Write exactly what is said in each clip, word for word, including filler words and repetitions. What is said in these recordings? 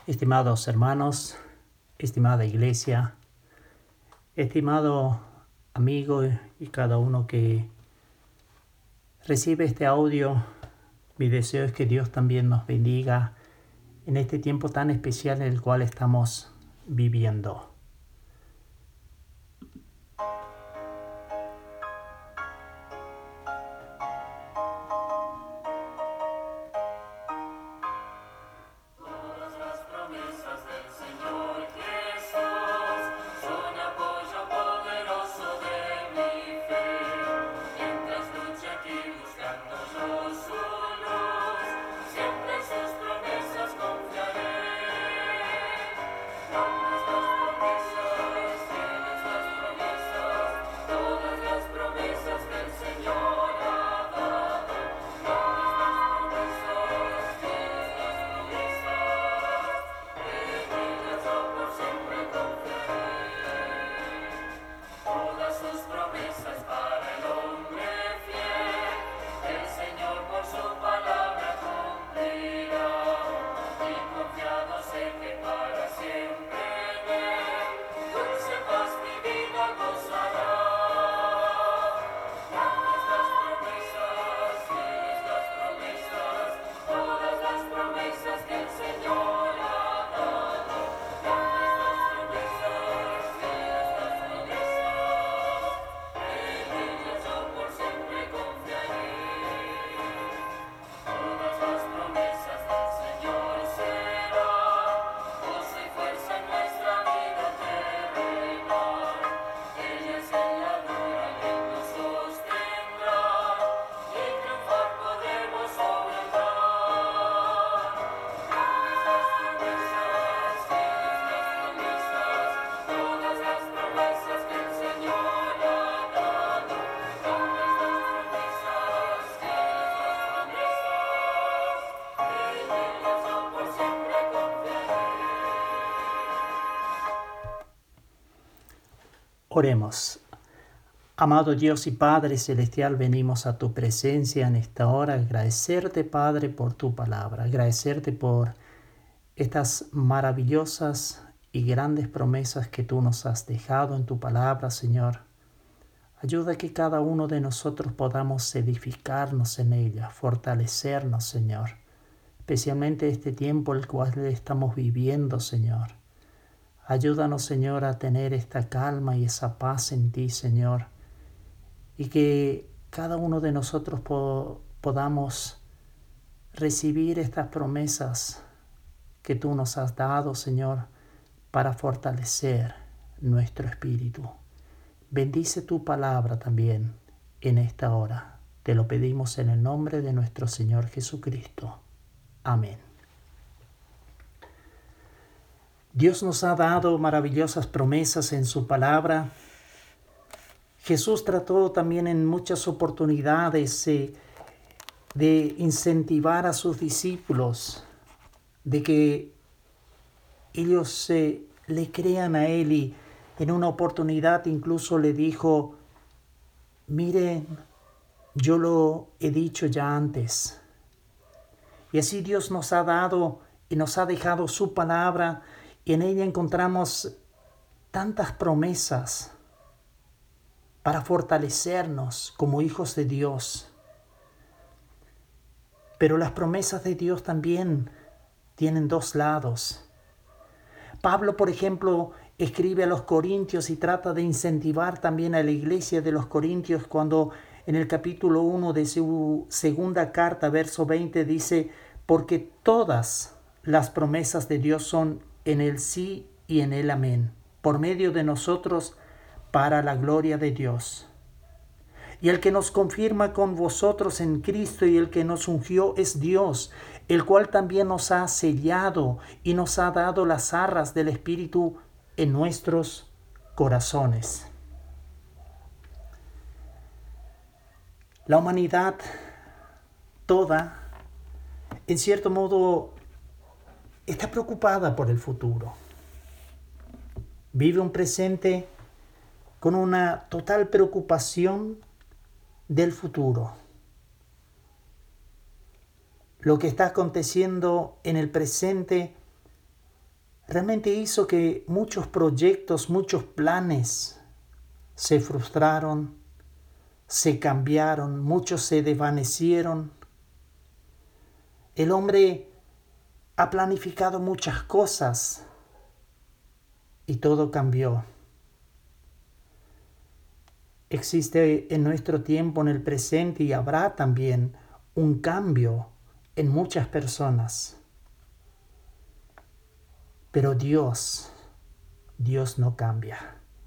Estimados hermanos, estimada iglesia, estimado amigo y cada uno que recibe este audio, mi deseo es que Dios también nos bendiga en este tiempo tan especial en el cual estamos viviendo. Oremos. Amado Dios y Padre Celestial, venimos a tu presencia en esta hora, agradecerte, Padre, por tu palabra, agradecerte por estas maravillosas y grandes promesas que tú nos has dejado en tu palabra, Señor. Ayuda a que cada uno de nosotros podamos edificarnos en ella, fortalecernos, Señor, especialmente este tiempo el cual estamos viviendo, Señor. Ayúdanos, Señor, a tener esta calma y esa paz en ti, Señor, y que cada uno de nosotros po- podamos recibir estas promesas que tú nos has dado, Señor, para fortalecer nuestro espíritu. Bendice tu palabra también en esta hora. Te lo pedimos en el nombre de nuestro Señor Jesucristo. Amén. Dios nos ha dado maravillosas promesas en su palabra. Jesús trató también en muchas oportunidades eh, de incentivar a sus discípulos, de que ellos eh, le crean a Él, y en una oportunidad incluso le dijo: miren, yo lo he dicho ya antes. Y así Dios nos ha dado y nos ha dejado su palabra, y en ella encontramos tantas promesas para fortalecernos como hijos de Dios. Pero las promesas de Dios también tienen dos lados. Pablo, por ejemplo, escribe a los Corintios y trata de incentivar también a la iglesia de los Corintios cuando en el capítulo uno de su segunda carta, verso veinte, dice: porque todas las promesas de Dios son en el sí y en el amén, por medio de nosotros, para la gloria de Dios. Y el que nos confirma con vosotros en Cristo y el que nos ungió es Dios, el cual también nos ha sellado y nos ha dado las arras del Espíritu en nuestros corazones. La humanidad toda, en cierto modo, está preocupada por el futuro. Vive un presente con una total preocupación del futuro. Lo que está aconteciendo en el presente realmente hizo que muchos proyectos, muchos planes se frustraron, se cambiaron, muchos se desvanecieron. El hombre ha planificado muchas cosas y todo cambió. Existe en nuestro tiempo, en el presente, y habrá también un cambio en muchas personas. Pero Dios, Dios no cambia.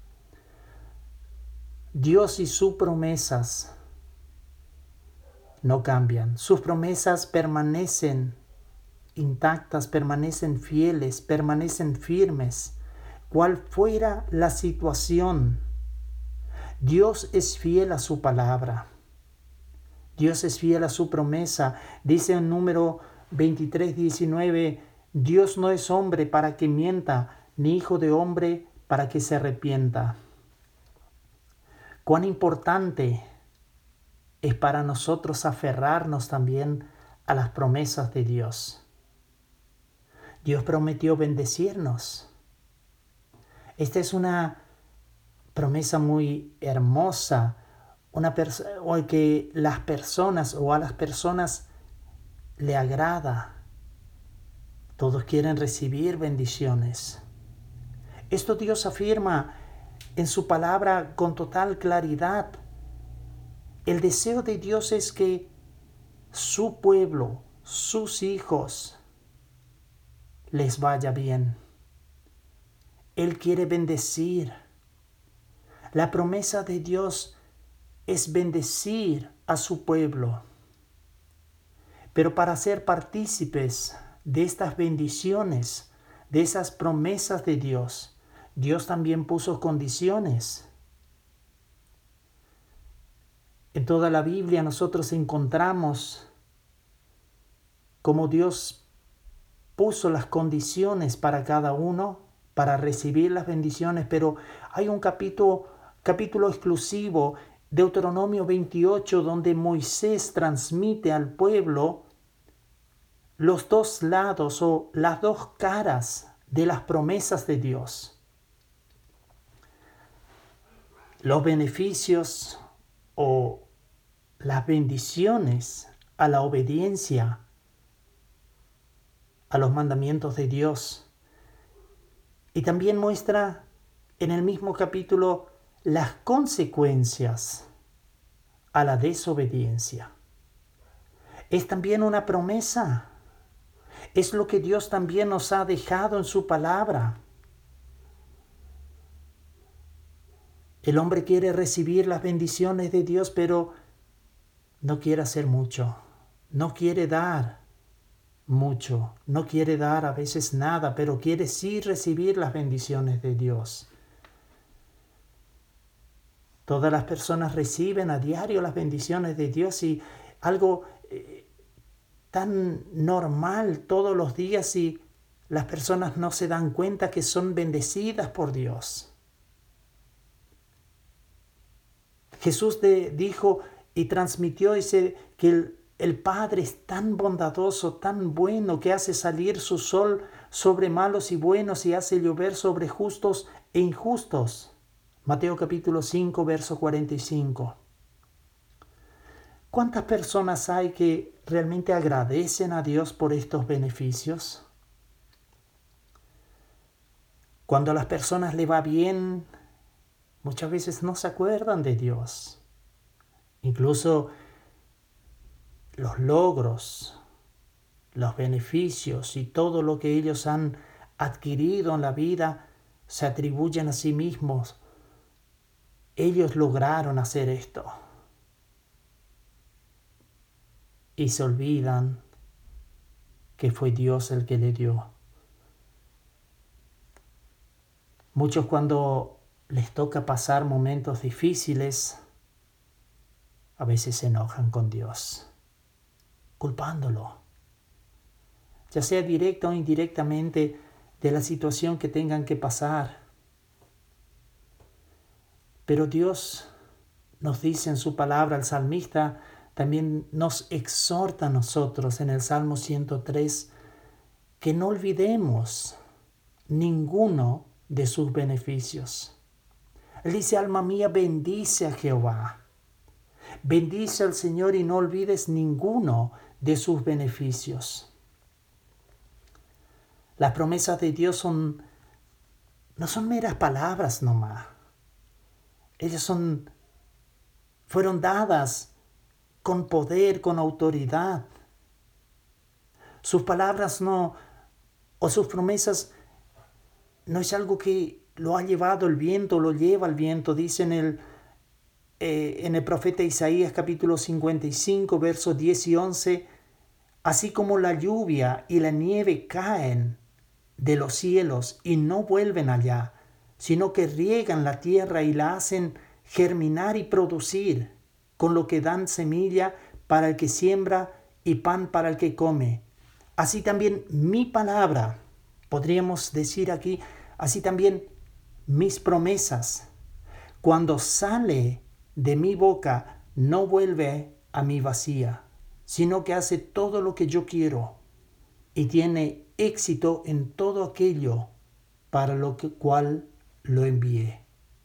Dios y sus promesas no cambian. Sus promesas permanecen intactas, permanecen fieles, permanecen firmes. Cual fuera la situación, Dios es fiel a su palabra. Dios es fiel a su promesa. Dice en número veintitrés, diecinueve, Dios no es hombre para que mienta, ni hijo de hombre para que se arrepienta. Cuán importante es para nosotros aferrarnos también a las promesas de Dios. Dios prometió bendecirnos. Esta es una promesa muy hermosa, una pers- o que las personas o a las personas le agrada. Todos quieren recibir bendiciones. Esto Dios afirma en su palabra con total claridad. El deseo de Dios es que su pueblo, sus hijos, les vaya bien. Él quiere bendecir. La promesa de Dios es bendecir a su pueblo. Pero para ser partícipes de estas bendiciones, de esas promesas de Dios, Dios también puso condiciones. En toda la Biblia nosotros encontramos cómo Dios puso las condiciones para cada uno para recibir las bendiciones, pero hay un capítulo, capítulo exclusivo, Deuteronomio veintiocho, donde Moisés transmite al pueblo los dos lados o las dos caras de las promesas de Dios. Los beneficios o las bendiciones a la obediencia a los mandamientos de Dios. Y también muestra en el mismo capítulo las consecuencias a la desobediencia. Es también una promesa. Es lo que Dios también nos ha dejado en su palabra. El hombre quiere recibir las bendiciones de Dios, pero no quiere hacer mucho. No quiere dar mucho. No quiere dar a veces nada, pero quiere sí recibir las bendiciones de Dios. Todas las personas reciben a diario las bendiciones de Dios y algo eh, tan normal todos los días, y las personas no se dan cuenta que son bendecidas por Dios. Jesús de, dijo y transmitió dice, que el, el Padre es tan bondadoso, tan bueno, que hace salir su sol sobre malos y buenos y hace llover sobre justos e injustos. Mateo capítulo cinco, verso cuarenta y cinco. ¿Cuántas personas hay que realmente agradecen a Dios por estos beneficios? Cuando a las personas le va bien, muchas veces no se acuerdan de Dios. Incluso los logros, los beneficios y todo lo que ellos han adquirido en la vida se atribuyen a sí mismos. Ellos lograron hacer esto. Y se olvidan que fue Dios el que le dio. Muchos cuando les toca pasar momentos difíciles, a veces se enojan con Dios, culpándolo, ya sea directa o indirectamente, de la situación que tengan que pasar. Pero Dios nos dice en su palabra, el salmista también nos exhorta a nosotros en el Salmo ciento tres, que no olvidemos ninguno de sus beneficios. Él dice, alma mía, bendice a Jehová. Bendice al Señor y no olvides ninguno de sus beneficios. Las promesas de Dios son, no son meras palabras nomás. Ellas son, fueron dadas con poder, con autoridad. Sus palabras no, o sus promesas no es algo que lo ha llevado el viento, lo lleva el viento. Dice en el, eh, en el profeta Isaías capítulo cincuenta y cinco, versos diez y once, así como la lluvia y la nieve caen de los cielos y no vuelven allá, sino que riegan la tierra y la hacen germinar y producir, con lo que dan semilla para el que siembra y pan para el que come. Así también mi palabra, podríamos decir aquí, así también mis promesas, cuando sale de mi boca, no vuelve a mí vacía, sino que hace todo lo que yo quiero y tiene éxito en todo aquello para lo que, cual lo envié.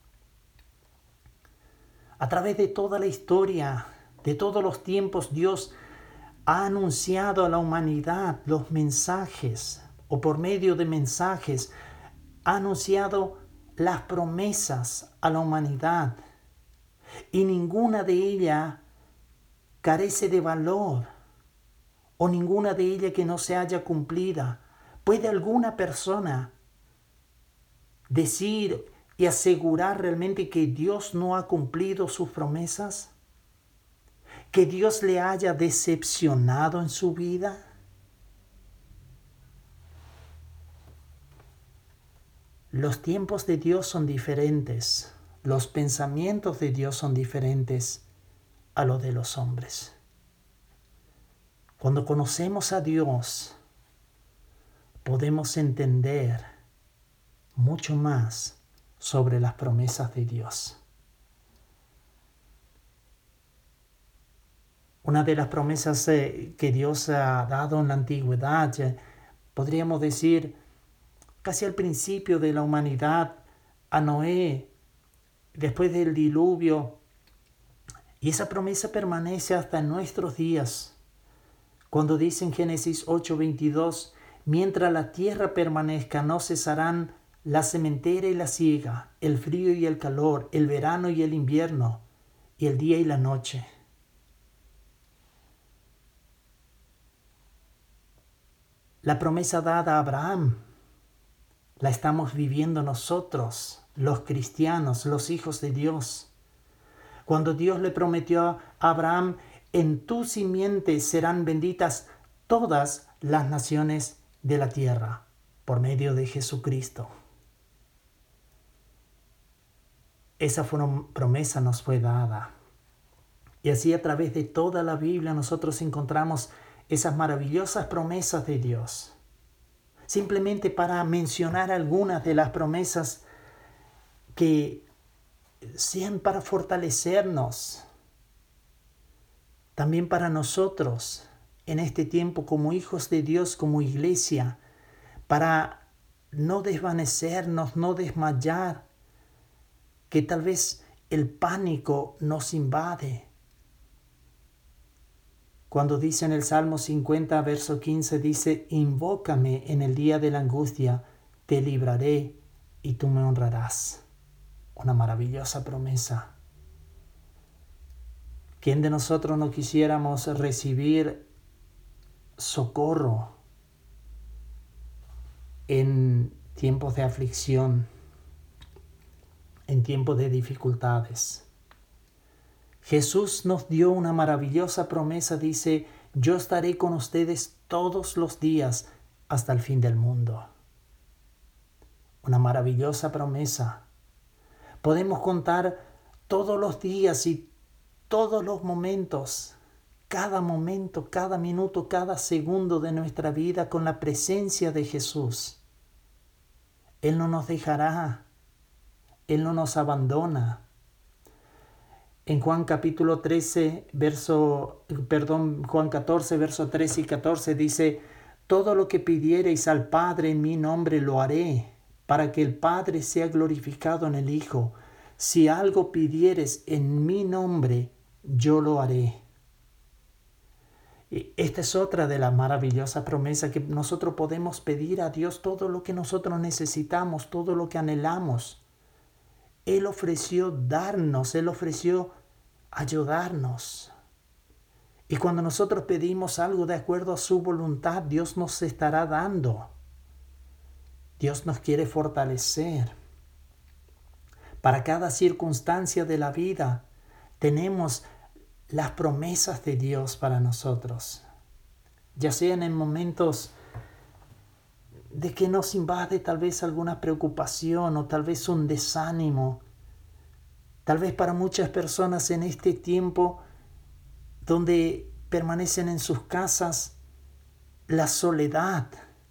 A través de toda la historia, de todos los tiempos, Dios ha anunciado a la humanidad los mensajes, o por medio de mensajes, ha anunciado las promesas a la humanidad. Y ninguna de ellas carece de valor, o ninguna de ellas que no se haya cumplida. ¿Puede alguna persona decir y asegurar realmente que Dios no ha cumplido sus promesas? ¿Que Dios le haya decepcionado en su vida? Los tiempos de Dios son diferentes. Los pensamientos de Dios son diferentes a los de los hombres. Cuando conocemos a Dios, podemos entender mucho más sobre las promesas de Dios. Una de las promesas eh, que Dios ha dado en la antigüedad, eh, podríamos decir, casi al principio de la humanidad, a Noé, después del diluvio, y esa promesa permanece hasta nuestros días. Cuando dice en Génesis ocho veintidós, mientras la tierra permanezca, no cesarán la sementera y la siega, el frío y el calor, el verano y el invierno, y el día y la noche. La promesa dada a Abraham la estamos viviendo nosotros, los cristianos, los hijos de Dios. Cuando Dios le prometió a Abraham, en tu simiente serán benditas todas las naciones de la tierra, por medio de Jesucristo. Esa promesa nos fue dada. Y así a través de toda la Biblia nosotros encontramos esas maravillosas promesas de Dios. Simplemente para mencionar algunas de las promesas que sean para fortalecernos, también para nosotros en este tiempo como hijos de Dios, como iglesia, para no desvanecernos, no desmayar, que tal vez el pánico nos invade. Cuando dice en el Salmo cincuenta, verso quince, dice, invócame en el día de la angustia, te libraré y tú me honrarás. Una maravillosa promesa. ¿Quién de nosotros no quisiéramos recibir socorro en tiempos de aflicción, en tiempos de dificultades? Jesús nos dio una maravillosa promesa, dice, yo estaré con ustedes todos los días hasta el fin del mundo. Una maravillosa promesa. Podemos contar todos los días y todos los momentos, cada momento, cada minuto, cada segundo de nuestra vida con la presencia de Jesús. Él no nos dejará, Él no nos abandona. En Juan capítulo trece, verso, perdón, Juan catorce, verso trece y catorce dice, todo lo que pidiereis al Padre en mi nombre lo haré, para que el Padre sea glorificado en el Hijo. Si algo pidieres en mi nombre, yo lo haré. Y esta es otra de las maravillosas promesas que nosotros podemos pedir a Dios todo lo que nosotros necesitamos, todo lo que anhelamos. Él ofreció darnos, Él ofreció ayudarnos. Y cuando nosotros pedimos algo de acuerdo a su voluntad, Dios nos estará dando. Dios nos quiere fortalecer. Para cada circunstancia de la vida tenemos las promesas de Dios para nosotros. Ya sean en momentos de que nos invade tal vez alguna preocupación o tal vez un desánimo. Tal vez para muchas personas en este tiempo donde permanecen en sus casas, la soledad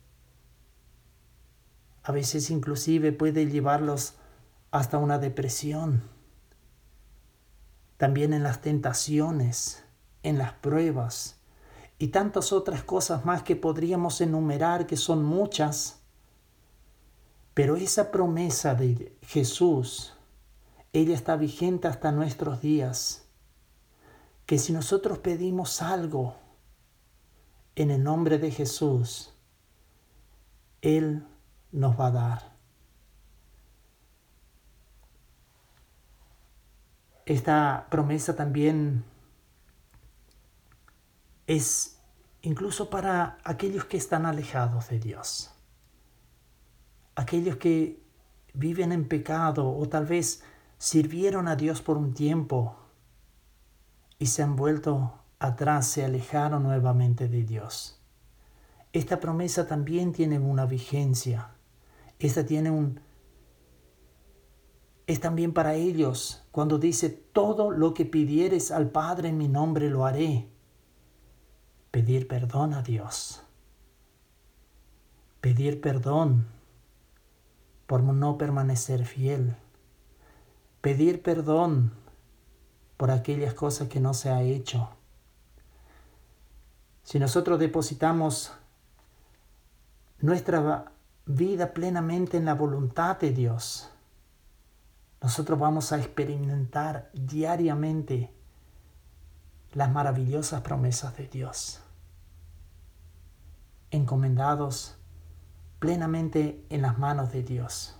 a veces inclusive puede llevarlos hasta una depresión. También en las tentaciones, en las pruebas y tantas otras cosas más que podríamos enumerar, que son muchas. Pero esa promesa de Jesús, ella está vigente hasta nuestros días. Que si nosotros pedimos algo en el nombre de Jesús, Él nos va a dar. Esta promesa también es incluso para aquellos que están alejados de Dios. Aquellos que viven en pecado o tal vez sirvieron a Dios por un tiempo y se han vuelto atrás, se alejaron nuevamente de Dios. Esta promesa también tiene una vigencia. Esta tiene un... Es también para ellos cuando dice: todo lo que pidieres al Padre en mi nombre lo haré. Pedir perdón a Dios. Pedir perdón por no permanecer fiel. Pedir perdón por aquellas cosas que no se ha hecho. Si nosotros depositamos nuestra vida plenamente en la voluntad de Dios, nosotros vamos a experimentar diariamente las maravillosas promesas de Dios, encomendados plenamente en las manos de Dios.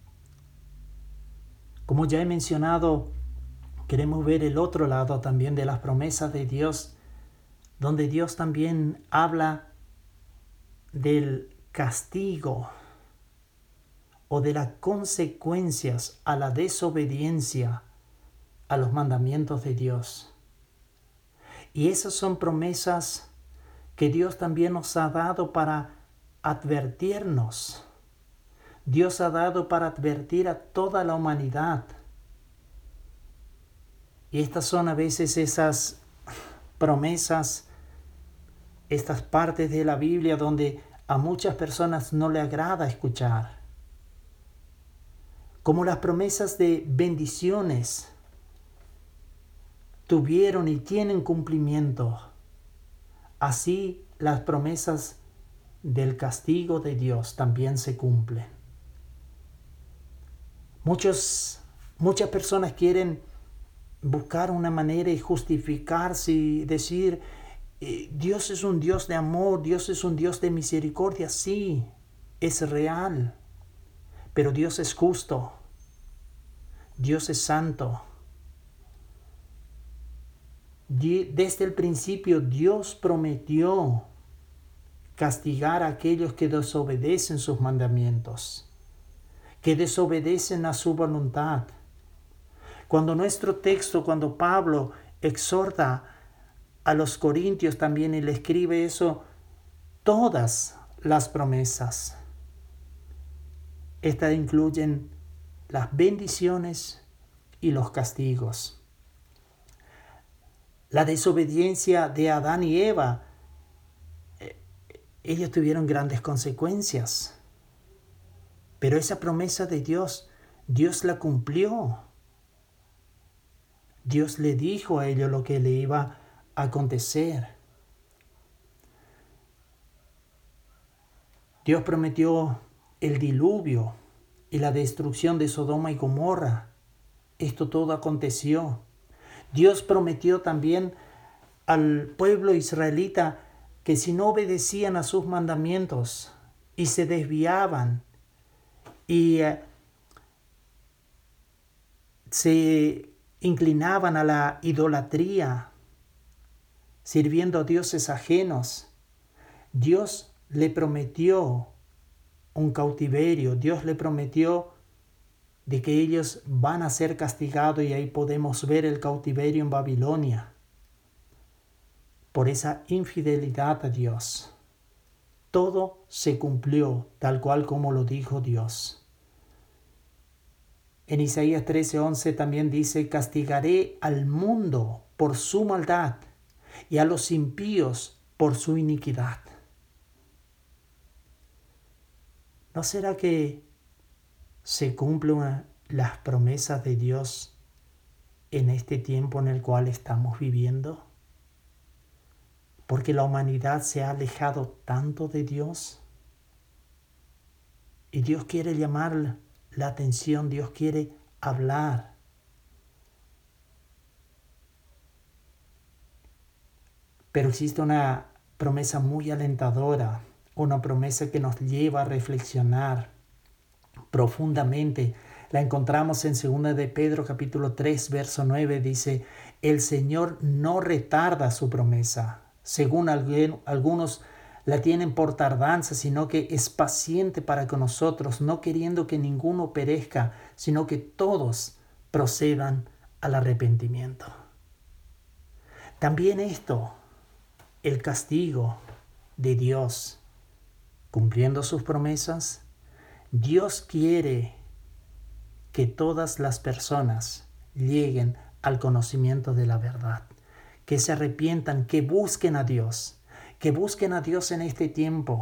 Como ya he mencionado, queremos ver el otro lado también de las promesas de Dios, donde Dios también habla del castigo o de las consecuencias a la desobediencia a los mandamientos de Dios. Y esas son promesas que Dios también nos ha dado para advertirnos. Dios ha dado para advertir a toda la humanidad. Y estas son a veces esas promesas, estas partes de la Biblia donde a muchas personas no le agrada escuchar. Como las promesas de bendiciones tuvieron y tienen cumplimiento, así las promesas del castigo de Dios también se cumplen. Muchos, muchas personas quieren buscar una manera de justificarse y decir: eh, Dios es un Dios de amor, Dios es un Dios de misericordia. Sí, es real, pero Dios es justo, Dios es santo. Desde el principio Dios prometió castigar a aquellos que desobedecen sus mandamientos, que desobedecen a su voluntad. Cuando nuestro texto, cuando Pablo exhorta a los corintios también, y le escribe eso, todas las promesas, estas incluyen las bendiciones y los castigos. La desobediencia de Adán y Eva, eh, ellos tuvieron grandes consecuencias. Pero esa promesa de Dios, Dios la cumplió. Dios le dijo a ellos lo que le iba a acontecer. Dios prometió el diluvio y la destrucción de Sodoma y Gomorra. Esto todo aconteció. Dios prometió también al pueblo israelita que si no obedecían a sus mandamientos y se desviaban y eh, se inclinaban a la idolatría, sirviendo a dioses ajenos, Dios le prometió un cautiverio, Dios le prometió de que ellos van a ser castigados, y ahí podemos ver el cautiverio en Babilonia por esa infidelidad a Dios. Todo se cumplió tal cual como lo dijo Dios. En Isaías trece once también dice: castigaré al mundo por su maldad y a los impíos por su iniquidad. ¿No será que se cumplen las promesas de Dios en este tiempo en el cual estamos viviendo? Porque la humanidad se ha alejado tanto de Dios. Y Dios quiere llamar la atención, Dios quiere hablar. Pero existe una promesa muy alentadora, una promesa que nos lleva a reflexionar profundamente. La encontramos en segunda de Pedro capítulo tres, verso nueve, dice: el Señor no retarda su promesa, según algunos la tienen por tardanza, sino que es paciente para con nosotros, no queriendo que ninguno perezca, sino que todos procedan al arrepentimiento. También esto, el castigo de Dios, cumpliendo sus promesas, Dios quiere que todas las personas lleguen al conocimiento de la verdad, que se arrepientan, que busquen a Dios, que busquen a Dios en este tiempo,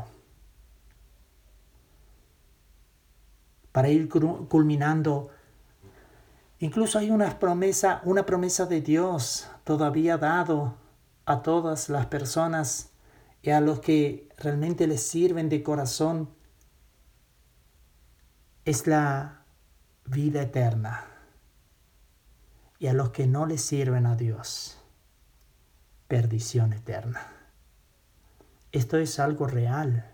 para ir culminando. Incluso hay una promesa, una promesa de Dios todavía dado a todas las personas y a los que realmente les sirven de corazón, es la vida eterna. Y a los que no les sirven a Dios, perdición eterna. Esto es algo real.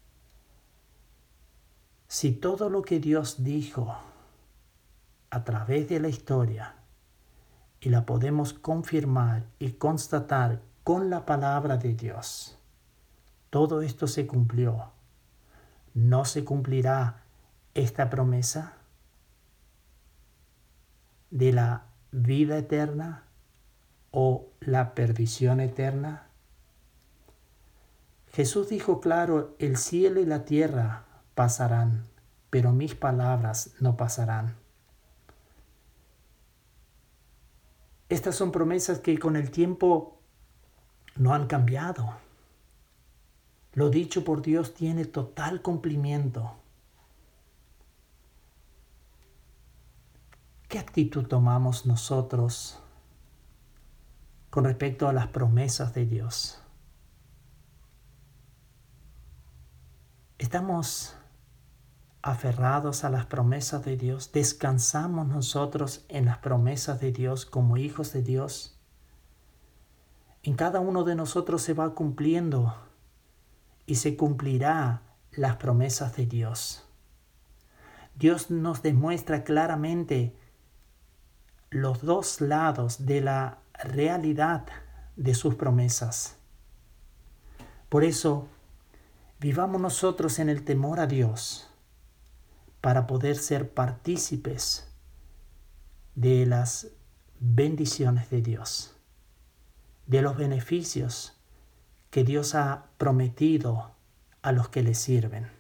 Si todo lo que Dios dijo a través de la historia, y la podemos confirmar y constatar con la palabra de Dios, todo esto se cumplió, ¿no se cumplirá esta promesa de la vida eterna o la perdición eterna? Jesús dijo claro: el cielo y la tierra pasarán, pero mis palabras no pasarán. Estas son promesas que con el tiempo no han cambiado. Lo dicho por Dios tiene total cumplimiento. ¿Qué actitud tomamos nosotros con respecto a las promesas de Dios? ¿Estamos aferrados a las promesas de Dios? ¿Descansamos nosotros en las promesas de Dios como hijos de Dios? En cada uno de nosotros se va cumpliendo y se cumplirá las promesas de Dios. Dios nos demuestra claramente los dos lados de la realidad de sus promesas. Por eso, vivamos nosotros en el temor a Dios para poder ser partícipes de las bendiciones de Dios, de los beneficios que Dios ha prometido a los que le sirven.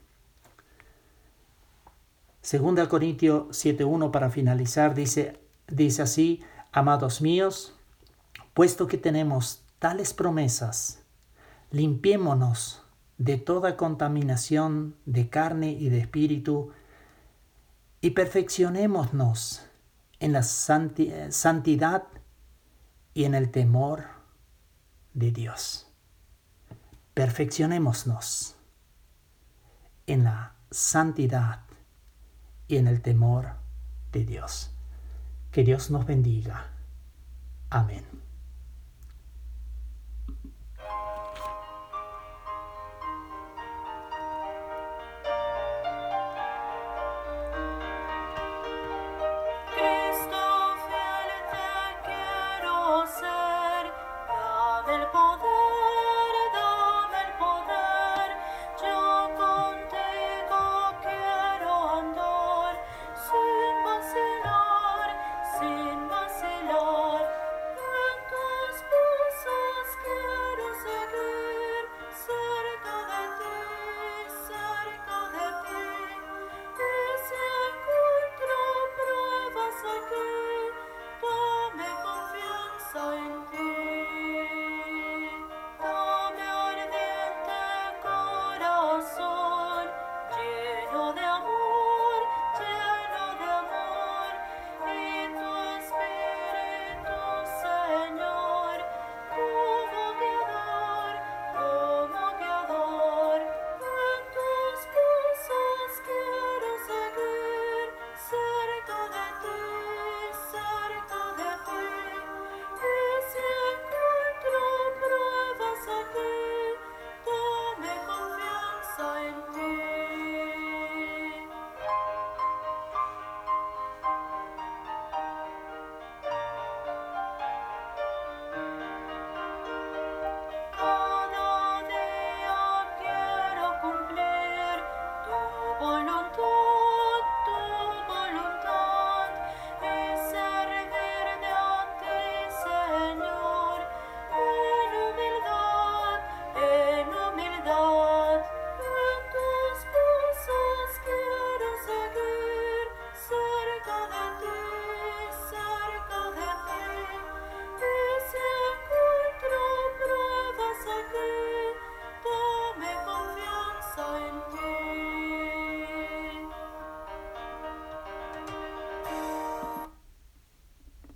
Segunda Corintios siete uno, para finalizar, dice, dice así: amados míos, puesto que tenemos tales promesas, limpiémonos de toda contaminación de carne y de espíritu, y perfeccionémonos en la santi- santidad y en el temor de Dios. Perfeccionémonos en la santidad y en el temor de Dios. Que Dios nos bendiga. Amén.